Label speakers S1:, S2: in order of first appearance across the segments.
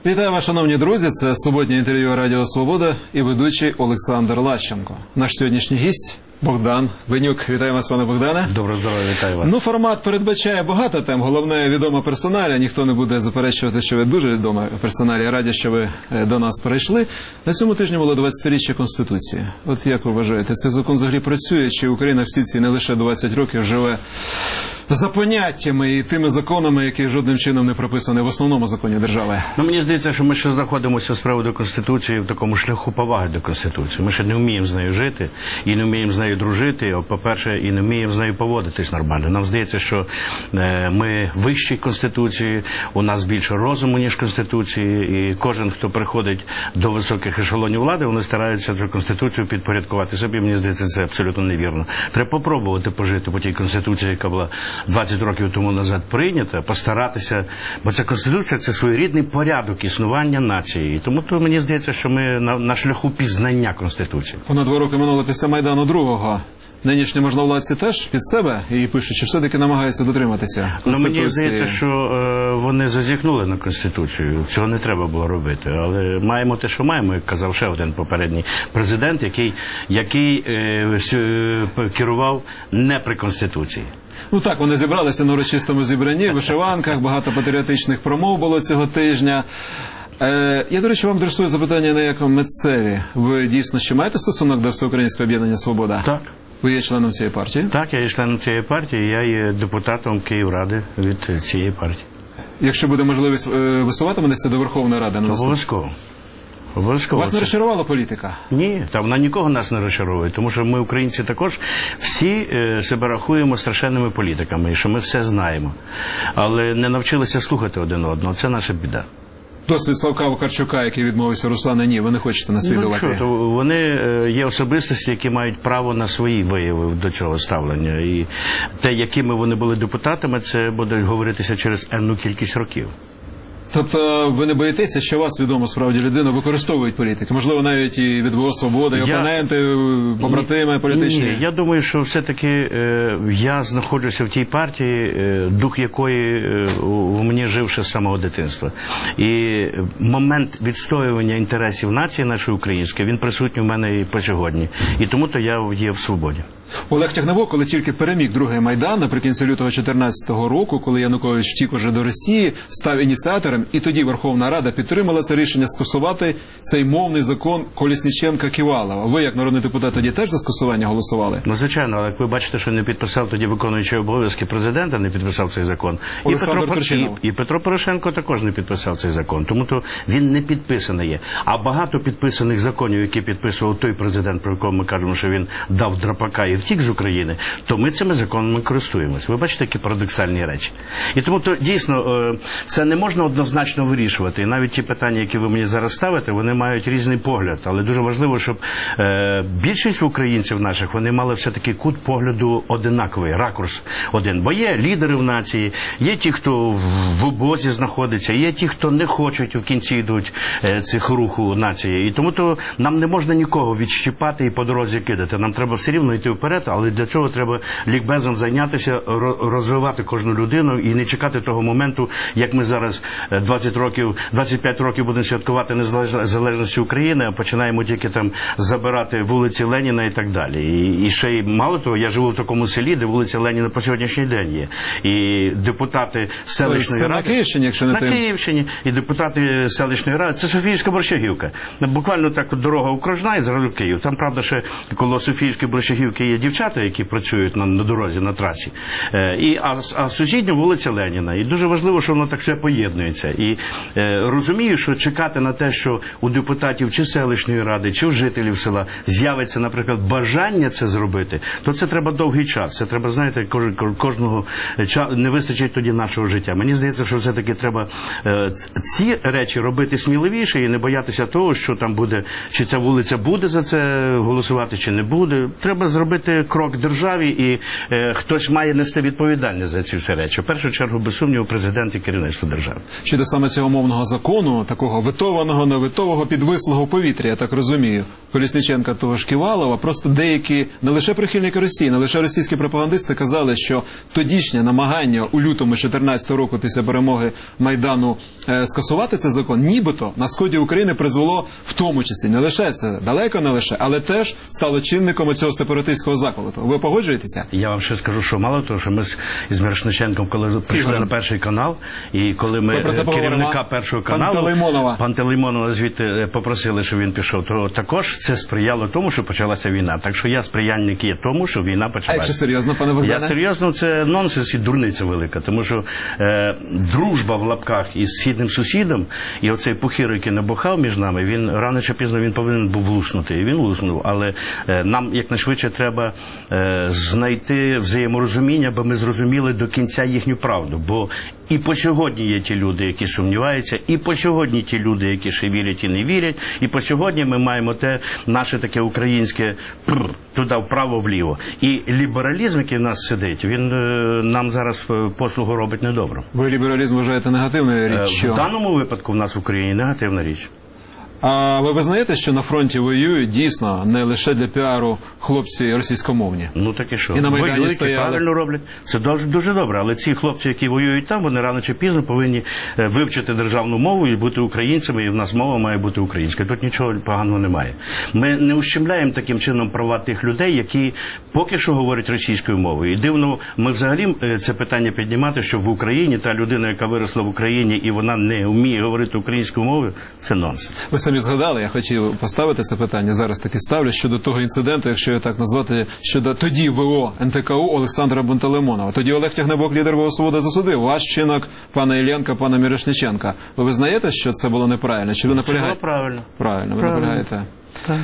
S1: Вітаю вас, шановні друзі, це суботнє інтерв'ю Радіо Свобода і ведучий Олександр Лащенко. Наш сьогоднішній гість Богдан Венюк. Вітаю вас, пане Богдане.
S2: Доброго здоров'я, вітаю вас.
S1: Формат передбачає багато тем. Головне, відома персоналія. Ніхто не буде заперечувати, що ви дуже відома персоналія. Раді, що ви до нас прийшли. На цьому тижні було 20-річчя Конституції. От як ви вважаєте, цей закон взагалі працює? Чи Україна всі ці не лише 20 років живе за поняттями і тими законами, які жодним чином не прописані в основному законі держави?
S2: Мені здається, що ми ще знаходимося з приводу Конституції в такому шляху поваги до Конституції. Ми ще не вміємо з нею жити, і не вміємо з нею дружити, по-перше, і не вміємо з нею поводитись нормально. Нам здається, що ми вищі Конституції, у нас більше розуму, ніж Конституції, і кожен, хто приходить до високих ешелонів влади, вони стараються цю Конституцію підпорядкувати собі. Мені здається, це абсолютно невірно. Треба попробувати пожити по тій Конституції, яка була 20 років тому назад прийнята, постаратися, бо ця Конституція – це своєрідний порядок існування нації. І тому мені здається, що ми на шляху пізнання Конституції.
S1: Понад 2 роки минуло після Майдану 2-го. Нинішні можновладці теж під себе і пишуть, що все-таки намагаються дотриматися Конституції.
S2: Мені здається, що вони зазіхнули на Конституцію. Цього не треба було робити. Але маємо те, що маємо, як казав ще один попередній президент, який керував не при Конституції.
S1: Так, вони зібралися на урочистому зібранні, в вишиванках, багато патріотичних промов було цього тижня. Я, до речі, вам адресую запитання не як митцеві. Ви дійсно ще маєте стосунок до Всеукраїнського об'єднання «Свобода»?
S2: Так.
S1: Ви є членом цієї партії?
S2: Так, я є членом цієї партії, я є депутатом Київради від цієї партії.
S1: Якщо буде можливість, висуватиметеся до Верховної Ради?
S2: Обов'язково.
S1: Вас не розчарувала політика?
S2: Ні, та вона нікого нас не розчаровує, тому що ми, українці, також всі себе рахуємо страшенними політиками, і що ми все знаємо. Але не навчилися слухати один одного, це наша біда.
S1: Досвід Славка Вакарчука, який відмовився, Руслана, ні, ви не хочете наслідувати?
S2: Вони є особистості, які мають право на свої вияви до цього ставлення. І те, якими вони були депутатами, це буде говоритися через енну кількість років.
S1: Тобто ви не боїтеся, що вас, відому справді людину, використовують політики? Можливо, навіть і від ВО «Свобода», і опоненти, побратими політичні?
S2: Ні, я думаю, що все-таки я знаходжуся в тій партії, дух якої у мені жив ще з самого дитинства. І момент відстоювання інтересів нації нашої української, він присутній у мене і по сьогодні. І тому-то я є в «Свободі».
S1: Олег Тягнебок, коли тільки переміг другий Майдан, наприкінці лютого 2014 року, коли Янукович втік уже до Росії, став ініціатором, і тоді Верховна Рада підтримала це рішення скасувати цей мовний закон Колесніченка-Ківалова. Ви, як народний депутат, тоді теж за скасування голосували?
S2: Звичайно, але як ви бачите, що не підписав тоді виконуючий обов'язки президента, не підписав цей закон. І Петро Порошенко також не підписав цей закон, тому то він не підписаний є. А багато підписаних законів, які підписував той президент, про якого ми кажемо, що він дав драпака і втік з України, то ми цими законами користуємось. Ви бачите, які парадоксальні речі. І тому то дійсно це не можна однозначно вирішувати. І навіть ті питання, які ви мені зараз ставите, вони мають різний погляд. Але дуже важливо, щоб більшість українців наших, вони мали все-таки кут погляду одинаковий, ракурс один. Бо є лідери в нації, є ті, хто в обозі знаходиться, є ті, хто не хочуть, в кінці йдуть цих руху нації. І тому то нам не можна нікого відщипати і по дорозі кидати. Нам треба все рівно йти вперед, але для цього треба лікбезом зайнятися, розвивати кожну людину і не чекати того моменту, як ми зараз 25 років будемо святкувати незалежності України, а починаємо тільки там забирати вулиці Леніна і так далі. І ще й мало того, я живу в такому селі, де вулиця Леніна по сьогоднішній день є. І депутати селищної ради...
S1: Це на Київщині, якщо не
S2: на Київщині. І депутати селищної ради, це Софіївська Борщагівка. Буквально так дорога окружна і зразу Київ. Там, правда, ще коло Софіївської Борщагівки є дівчата, які працюють на дорозі, на трасі. А сусідня вулиця Леніна. І дуже важливо, що воно так все поєднується. І розумію, що чекати на те, що у депутатів чи селищної ради, чи у жителів села з'явиться, наприклад, бажання це зробити, то це треба довгий час. Це треба, знаєте, кожного не вистачить тоді нашого життя. Мені здається, що все-таки треба ці речі робити сміливіше і не боятися того, що там буде, чи ця вулиця буде за це голосувати, чи не буде. Треба зробити робити крок державі, і хтось має нести відповідальність за ці всі речі. В першу чергу, без сумніву, президент і керівництво держави.
S1: Щодо саме цього мовного закону, такого витованого, невитового, підвислого повітря, я так розумію, Колісніченка, того ж Ківалова, просто деякі, не лише прихильники Росії, не лише російські пропагандисти казали, що тодішнє намагання у лютому 2014 року після перемоги Майдану скасувати цей закон, нібито на сході України призвело в тому числі, не лише це, далеко не лише, але теж стало чинником цього сепаратистського заколоту. Ви погоджуєтеся?
S2: Я вам ще скажу, що мало того, що ми з Мірошниченком, коли прийшли на Перший канал, і коли ми керівника Першого каналу, Пантелеймонова звідти попросили, щоб він пішов, то також це сприяло тому, що почалася війна. Так що я сприянник є тому, що війна почалася.
S1: А якщо серйозно, пане Богдане?
S2: Я серйозно, це нонсенс і дурниця велика, тому що дружба в лапках із східним сусідом, і оцей пухір, який набухав між нами, він рано чи пізно він повинен був луснути, і він луснув, але нам якнайшвидше треба знайти взаєморозуміння, бо ми зрозуміли до кінця їхню правду, бо і по сьогодні є ті люди, які сумніваються, і по сьогодні ті люди, які ще вірять і не вірять, і по сьогодні ми маємо те наше таке українське туди вправо-вліво. І лібералізм, який в нас сидить, він нам зараз послугу робить недобро.
S1: Ви лібералізм вважаєте негативною річчю?
S2: В даному випадку в нас в Україні негативна річ.
S1: А ви визнаєте, що на фронті воюють дійсно не лише для піару хлопці російськомовні?
S2: Ну так і що?
S1: І на Майдані
S2: воюють,
S1: стояли.
S2: І правильно роблять. Це дуже добре. Але ці хлопці, які воюють там, вони рано чи пізно повинні вивчити державну мову і бути українцями, і в нас мова має бути українською. Тут нічого поганого немає. Ми не ущемляємо таким чином права тих людей, які поки що говорять російською мовою. І дивно, ми взагалі це питання піднімати, що в Україні та людина, яка виросла в Україні, і вона не вміє говорити українською мовою, це нонсенс.
S1: Ви самі згадали, я хотів поставити це питання, зараз таки ставлю, щодо того інциденту, якщо його так назвати, щодо тоді ВО НТКУ Олександра Пантелеймонова. Тоді Олег Тягнебок, лідер ВО «Свобода», засудив ваш вчинок, пана Іллєнка, пана Мірошниченка. Ви визнаєте, що це було неправильно? Чи ви наполягаєте?
S2: Це було правильно.
S1: Правильно, ви наполягаєте.
S2: Так.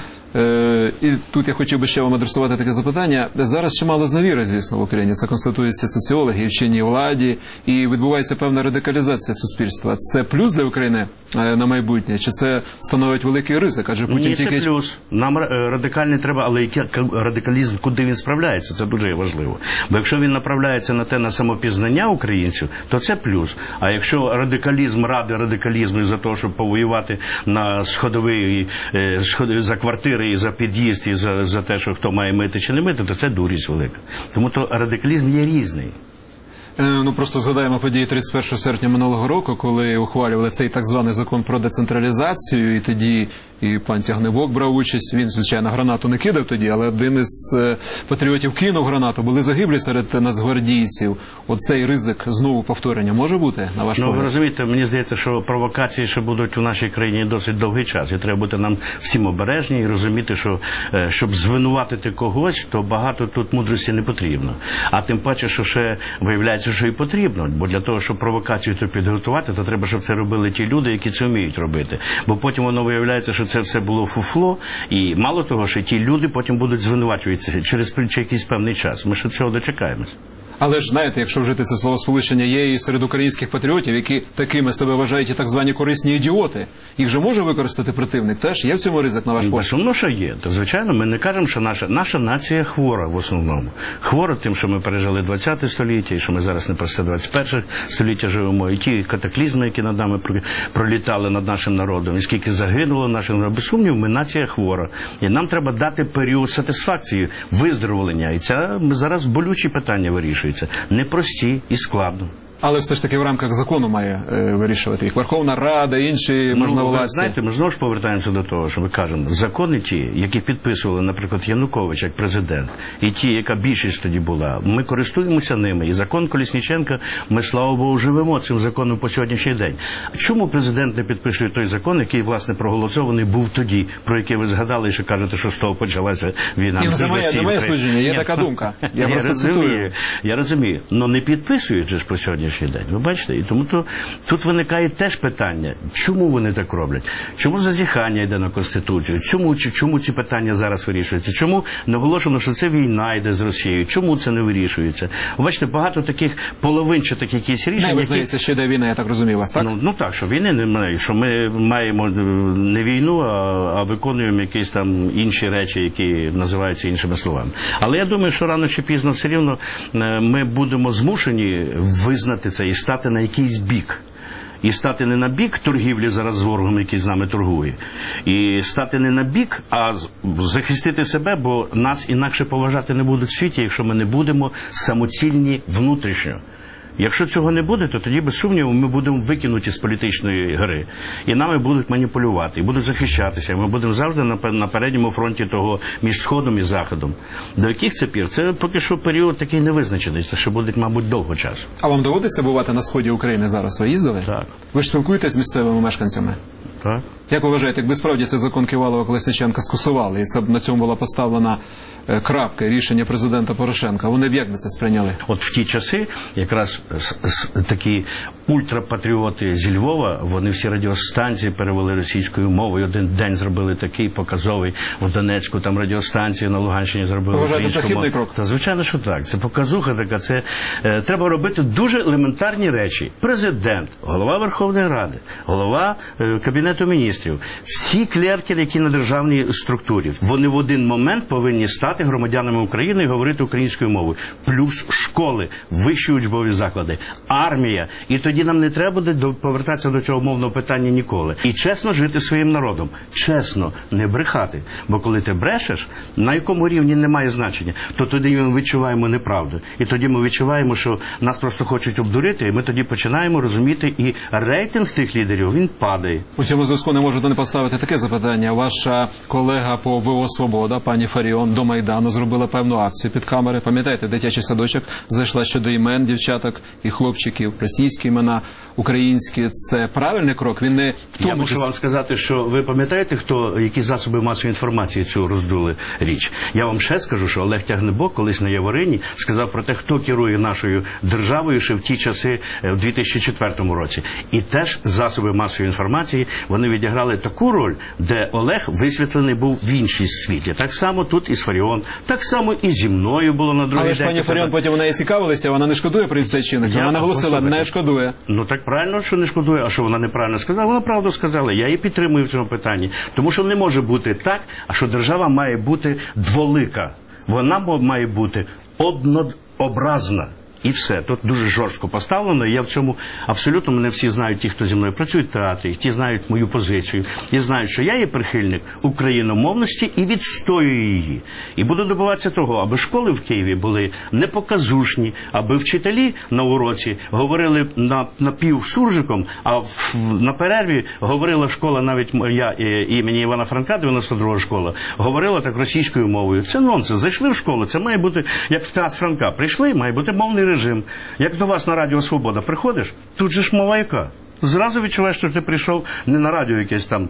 S1: І тут я хотів би ще вам адресувати таке запитання. Зараз чимало зневіри, звісно, в Україні. Це констатуються соціологи, і в чинній владі, і відбувається певна радикалізація суспільства. Це плюс для України на майбутнє? Чи це становить великий ризик? Адже Путін
S2: Ні, це плюс. Нам радикальний треба, але який радикалізм, куди він справляється, це дуже важливо. Бо якщо він направляється на те, на самопізнання українців, то це плюс. А якщо радикалізм ради радикалізму і за те, щоб повоювати на сходовий, за квартири, і за під'їзд, і за те, що хто має мити чи не мити, то це дурість велика. Тому то радикалізм є різний.
S1: Ну, просто згадаємо події 31 серпня минулого року, коли ухвалювали цей так званий закон про децентралізацію, і тоді і пан Тягнебок брав участь. Він, звичайно, гранату не кидав тоді, але один із патріотів кинув гранату. Були загиблі серед нацгвардійців. Оцей ризик знову повторення може бути, на ваш погляд?
S2: Ви розумієте, мені здається, що провокації ще будуть у нашій країні досить довгий час. І треба бути нам всім обережні і розуміти, що щоб звинуватити когось, то багато тут мудрості не потрібно. А тим паче, що ще виявляється, що і потрібно. Бо для того, щоб провокацію тут підготувати, то треба, щоб це робили ті люди, які це вміють робити. Бо потім воно виявляється, що це все було фуфло, і мало того, що ті люди потім будуть звинувачуватися через якийсь певний час. Ми ще цього дочекаємось.
S1: Але ж, знаєте, якщо вжити це словосполучення, є і серед українських патріотів, які такими себе вважають і так звані корисні ідіоти. Їх же може використати противник теж? Є в цьому ризик, на ваш погляд?
S2: Безумовно, що є. То, звичайно, ми не кажемо, що наша нація хвора в основному. Хвора тим, що ми пережили 20 століття, і що ми зараз не просто 21 століття живемо, і ті катаклізми, які над нами пролітали над нашим народом, і скільки загинуло нашим народом. Без сумніву, ми нація хвора. І нам треба дати період сатисфакції, виздоровлення. І це зараз болючі питання вирішують. Непрості і складно.
S1: Але все ж таки в рамках закону має вирішувати їх Верховна Рада, інші можновладці.
S2: Знаєте, ми знову ж повертаємося до того, що ми кажемо, закони ті, які підписували, наприклад, Янукович як президент, і ті, яка більшість тоді була, ми користуємося ними. І закон Колісніченка, ми, слава Богу, живемо цим законом по сьогоднішній день. Чому президент не підписує той закон, який, власне, проголосований був тоді, про який ви згадали, і що кажете, що з того почалася війна?
S1: Немає судження, є така думка. Я просто цитую.
S2: Я розумію. Но не підписують же ж по сьогоднішній сьогоднішній день. Ви бачите? І тому тут виникає теж питання, чому вони так роблять? Чому зазіхання йде на Конституцію? Чому ці питання зараз вирішуються? Чому наголошено, що це війна йде з Росією? Чому це не вирішується? Ви бачите, багато таких половинчатих якісь рішень,
S1: ви здається, що йде війна, я так розумію вас, так?
S2: Ну так, що війни немає, що ми маємо не війну, а виконуємо якісь там інші речі, які називаються іншими словами. Але я думаю, що рано чи пізно все рівно ми будемо змушені визнати це і стати на якийсь бік. І стати не на бік торгівлі зараз з ворогом, який з нами торгує. І стати не на бік, а захистити себе, бо нас інакше поважати не будуть в світі, якщо ми не будемо самоцільні внутрішньо. Якщо цього не буде, то тоді, без сумніву, ми будемо викинуті з політичної гри. І нами будуть маніпулювати, і будуть захищатися. Ми будемо завжди на передньому фронті того між Сходом і Заходом. До яких це пір? Це поки що період такий невизначений. Це ще буде, мабуть, довго часу.
S1: А вам доводиться бувати на сході України зараз? Ви їздили?
S2: Так.
S1: Ви ж спілкуєтесь з місцевими мешканцями?
S2: Так.
S1: Як ви вважаєте, якби справді цей закон Ківалова-Колесніченка скасували, і це б на цьому була поставлена крапка, рішення президента Порошенка, вони б як би це сприйняли?
S2: От в ті часи якраз такі ультрапатріоти зі Львова, вони всі радіостанції перевели російською мовою. Один день зробили такий показовий в Донецьку, там радіостанцію на Луганщині зробили українською мовою. Крок? Та звичайно, що так. Це показуха така. Це треба робити дуже елементарні речі. Президент, голова Верховної Ради, голова Кабінету міністрів, всі клерки, які на державній структурі, вони в один момент повинні стати громадянами України і говорити українською мовою. Плюс школи, вищі учбові заклади, армія. І тоді нам не треба буде повертатися до цього мовного питання ніколи. І чесно жити своїм народом. Чесно, не брехати. Бо коли ти брешеш, на якому рівні немає значення, то тоді ми відчуваємо неправду. І тоді ми відчуваємо, що нас просто хочуть обдурити, і ми тоді починаємо розуміти, і рейтинг тих лідерів, він падає.
S1: У цьому зв'язку не можу не поставити таке запитання. Ваша колега по ВО «Свобода», пані Фаріон, до Майдану зробила певну акцію під камери. Пам'ятаєте, дитячий садочок зайшла щодо імен дівчаток і хлопчиків, російські імена, українські. Це правильний крок? Він не в тому,
S2: я мушу вам сказати, що ви пам'ятаєте, які засоби масової інформації цю роздули річ? Я вам ще скажу, що Олег Тягнебок колись на Яворині сказав про те, хто керує нашою державою ще в ті часи, в 2004 році. І теж засоби масової інформації, вони відіграли таку роль, де Олег висвітлений був в іншій світлі. Так само тут і з Фаріон, так само і зі мною було на другий день.
S1: Але ж пані Фаріон потім неї цікавилися, вона не шкодує про цей чинник. Вона наголосила, не шкодує.
S2: Ну так правильно, що не шкодує. А що вона неправильно сказала? Вона правду сказала. Я її підтримую в цьому питанні. Тому що не може бути так, а що держава має бути дволика. Вона має бути однообразна. І все. Тут дуже жорстко поставлено. І я в цьому абсолютно, мене всі знають, ті, хто зі мною працюють в театрі, ті знають мою позицію, і знають, що я є прихильник україномовності і відстоюю її. І буду добиватися того, аби школи в Києві були непоказушні, аби вчителі на уроці говорили напівсуржиком, а на перерві говорила школа, навіть моя імені Івана Франка, 92-го школа, говорила так російською мовою. Це нонсенс. Зайшли в школу, це має бути, як в театр Франка. Прийшли, має бути мовний режим. Як до вас на Радіо Свобода приходиш, тут же ж мова яка? Зразу відчуваєш, що ти прийшов не на радіо якесь там,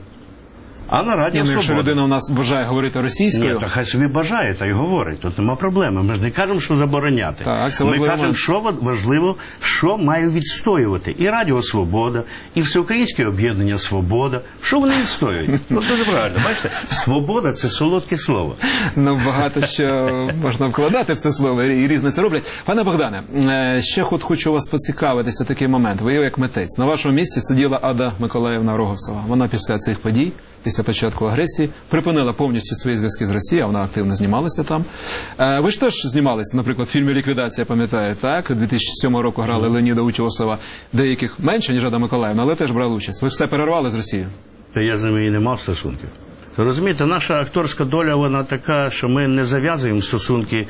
S2: а на Радіо Свобода.
S1: Якщо людина у нас бажає говорити російською...
S2: Ні, то хай собі бажає, та й говорить. Тут нема проблеми. Ми ж не кажемо, що забороняти.
S1: Так, це
S2: ми кажемо, що важливо, що має відстоювати. І Радіо Свобода, і Всеукраїнське об'єднання «Свобода». Що вони відстоюють? Ну, дуже правильно. Бачите, свобода – це солодке слово.
S1: Ну, багато що можна вкладати в це слово, і різне це роблять. Пане Богдане, ще хочу вас поцікавитися такий момент. Ви як митець. На вашому місці сиділа Ада Миколаївна Роговцева. Вона після цих подій, після початку агресії, припинила повністю свої зв'язки з Росією, а вона активно знімалася там. Ви ж теж знімалися, наприклад, в фільмі «Ліквідація», пам'ятаю, так? 2007 року грали Леоніда Утьосова, деяких менше, ніж Ада Миколаївна, але теж брали участь. Ви ж все перервали з Росією?
S2: Та я з ними і не мав стосунків. Розумієте, наша акторська доля, вона така, що ми не зав'язуємо стосунки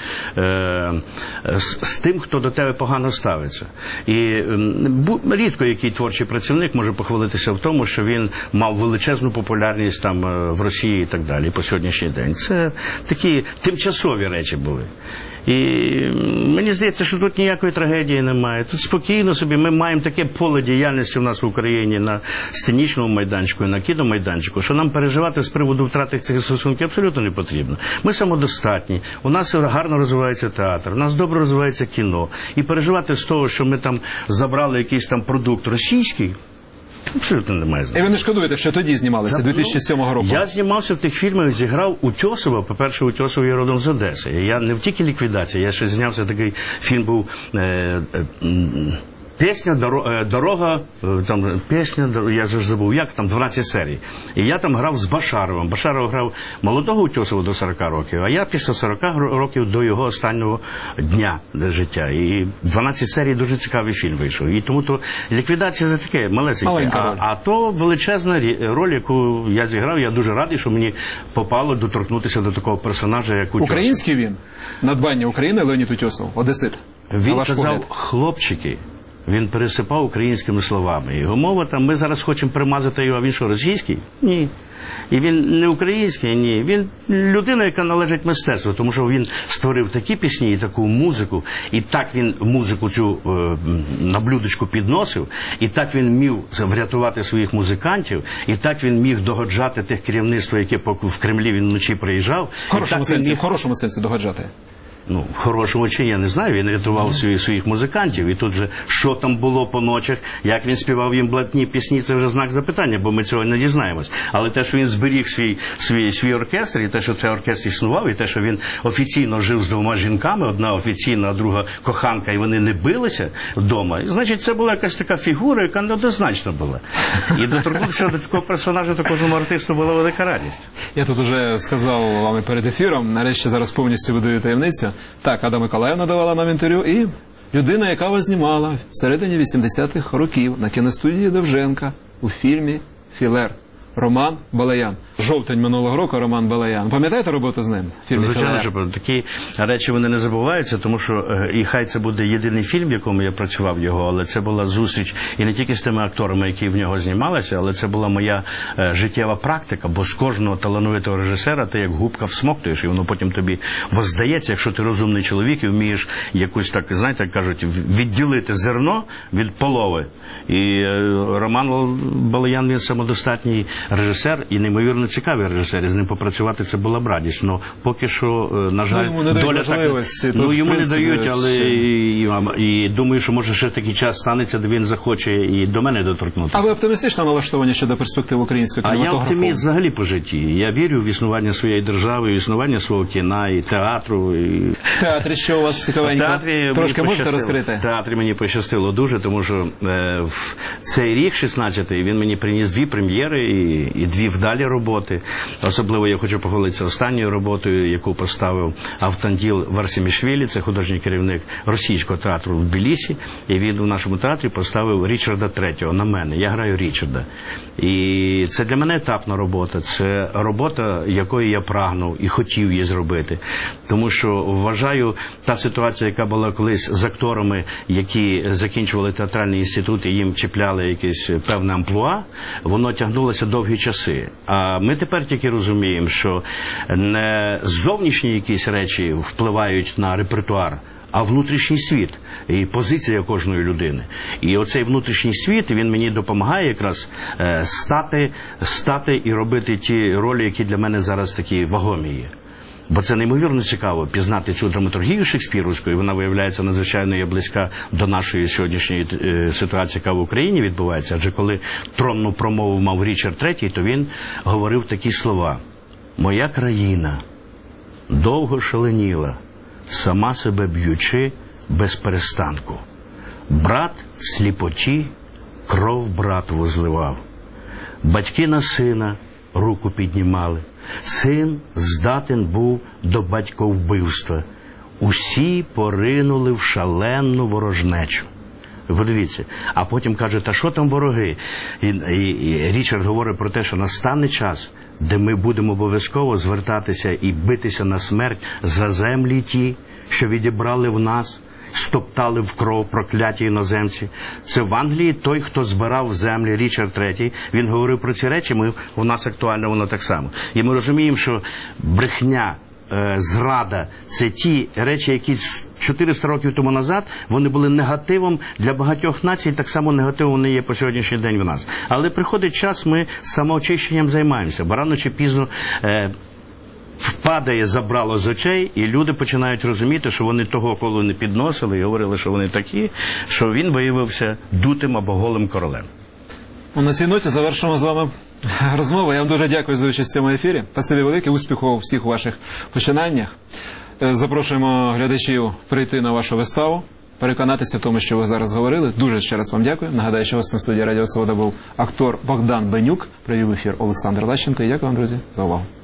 S2: з тим, хто до тебе погано ставиться. І рідко який творчий працівник може похвалитися в тому, що він мав величезну популярність там в Росії і так далі по сьогоднішній день. Це такі тимчасові речі були. І мені здається, що тут ніякої трагедії немає. Тут спокійно собі, ми маємо таке поле діяльності у нас в Україні на сценічному майданчику, на кіномайданчику, що нам переживати з приводу втрати цих стосунків абсолютно не потрібно. Ми самодостатні, у нас гарно розвивається театр, у нас добре розвивається кіно. І переживати з того, що ми там забрали якийсь там продукт російський, абсолютно немає значення.
S1: І ви не шкодуєте, що тоді знімалися, 2007 року?
S2: Я знімався в тих фільмах, зіграв Утьосова. По-перше, Утьосов є родом з Одеси. Я не тільки ліквідація, я ще знявся такий фільм був «Пісня, дорога», там, «Пісня, я вже забув, як там, 12 серій. І я там грав з Башаровим. Башаров грав молодого Утьосова до 40 років, а я після 40 років до його останнього дня життя. І 12 серій дуже цікавий фільм вийшов. І тому то ліквідація за таке малесеньке. А то величезна роль, яку я зіграв, я дуже радий, що мені попало доторкнутися до такого персонажа, як Утьосов.
S1: Український він? Надбання України Леонід Утьосов, одесит.
S2: Він казав «хлопчики». Він пересипав українськими словами. Його мова там, ми зараз хочемо примазати його, а він що, російський? Ні. І він не український, ні. Він людина, яка належить мистецтву, тому що він створив такі пісні і таку музику, і так він музику цю на блюдечку підносив, і так він міг врятувати своїх музикантів, і так він міг догоджати тих керівництва, яке в Кремлі він вночі приїжджав.
S1: В хорошому сенсі догоджати.
S2: Ну, в хорошому чи я не знаю, він рятував своїх музикантів, і тут же, що там було по ночах, як він співав їм блатні пісні, це вже знак запитання, бо ми цього не дізнаємось. Але те, що він зберіг свій оркестр, і те, що цей оркестр існував, і те, що він офіційно жив з двома жінками, одна офіційна, а друга коханка, і вони не билися вдома, значить, це була якась така фігура, яка неоднозначна була. І доторкнутися до такого персонажа, то кожному артисту була велика радість.
S1: Я тут уже сказав вам перед ефіром, нарешті зараз повністю видаю таємницю. Так, Ада Миколаївна давала нам інтерв'ю, і людина, яка вас знімала всередині 80-х років на кіностудії Довженка у фільмі «Філер». Роман Балаян. Жовтень минулого року Роман Балаян. Пам'ятаєте роботу з ним?
S2: Звичайно, що такі речі вони не забуваються, тому що, і хай це буде єдиний фільм, в якому я працював його, але це була зустріч і не тільки з тими акторами, які в нього знімалися, але це була моя життєва практика, бо з кожного талановитого режисера ти як губка всмоктуєш, і воно потім тобі воздається, якщо ти розумний чоловік і вмієш якусь так, знаєте, як кажуть, відділити зерно від полови. І Роман Балаян, він самодостатній режисер і неймовірно цікавий режисер, і з ним попрацювати це була б радість. Но поки що, на жаль, доля так... Ну, йому не дають, але і думаю, що може ще такий час станеться, де він захоче і до мене доторкнутися.
S1: А ви оптимістично налаштовані щодо перспектив українського кінематографу?
S2: А я оптиміст взагалі по житті. Я вірю в існування своєї держави, в існування свого кіна, і театру. І...
S1: В театрі що у вас цікавенько? Трошки можете розкрити?
S2: В театрі мені пощастило дуже, тому що в цей рік, 16-й, він мені приніс 2 прем'єри і 2 вдалі роботи. Особливо я хочу похвалитися останньою роботою, яку поставив Автанділ Варсімішвілі, це художній керівник російського театру в Тбілісі, і він у нашому театрі поставив Річарда III на мене. Я граю Річарда. І це для мене етапна робота, це робота, якої я прагнув і хотів її зробити. Тому що вважаю, та ситуація, яка була колись з акторами, які закінчували театральний інститут і їм чіпляли якесь певне амплуа, воно тягнулося довгі часи. А ми тепер тільки розуміємо, що не зовнішні якісь речі впливають на репертуар, а внутрішній світ і позиція кожної людини. І оцей внутрішній світ, він мені допомагає якраз стати і робити ті ролі, які для мене зараз такі вагомі є. Бо це неймовірно цікаво пізнати цю драматургію шекспірівську, і вона виявляється надзвичайно є близька до нашої сьогоднішньої ситуації, яка в Україні відбувається. Адже коли тронну промову мав Річард III, то він говорив такі слова: «Моя країна довго шаленіла, сама себе б'ючи без перестанку. Брат в сліпоті кров братову зливав. Батьки на сина руку піднімали. Син здатен був до батьковбивства. Усі поринули в шалену ворожнечу». Подивіться. А потім каже, та що там вороги? І Річард говорить про те, що настане час, де ми будемо обов'язково звертатися і битися на смерть за землі ті, що відібрали в нас, стоптали в кров прокляті іноземці. Це в Англії той, хто збирав в землі, Річард III, він говорив про ці речі, у нас актуально воно так само. І ми розуміємо, що брехня зрада – це ті речі, які 400 років тому назад вони були негативом для багатьох націй, так само негативом вони є по сьогоднішній день в нас. Але приходить час, ми самоочищенням займаємося, бо рано чи пізно впадає забрало з очей, і люди починають розуміти, що вони того, коли не підносили і говорили, що вони такі, що він виявився дутим або голим королем.
S1: На цій ноті завершимо з вами розмову. Я вам дуже дякую за участь в цьому ефірі. Спасибі велике, успіху у всіх ваших починаннях. Запрошуємо глядачів прийти на вашу виставу, переконатися в тому, що ви зараз говорили. Дуже ще раз вам дякую. Нагадаю, що гостем студії Радіо Свобода був актор Богдан Бенюк. Привів ефір Олександр Лащенко. І дякую вам, друзі, за увагу.